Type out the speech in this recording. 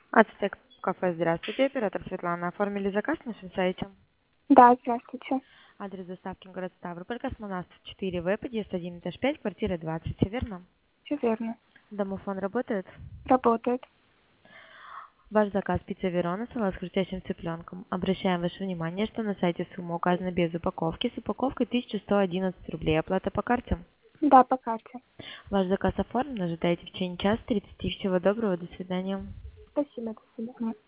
Ацтек кафе, здравствуйте, оператор Светлана. Оформили заказ на нашем сайте. Да, здравствуйте. Адрес доставки город Ставрополь, Космонавтов 4В, подъезд 1, этаж 5, квартира 20, все верно? Все верно. Домофон работает? Работает. Ваш заказ пицца Верона, салат с хрустящим цыпленком. Обращаем ваше внимание, что на сайте сумма указана без упаковки. С упаковкой 1111 рублей. Оплата по карте. Да, по карте. Ваш заказ оформлен. Ожидайте в течение часа 30. Всего доброго. До свидания. Спасибо, до свидания.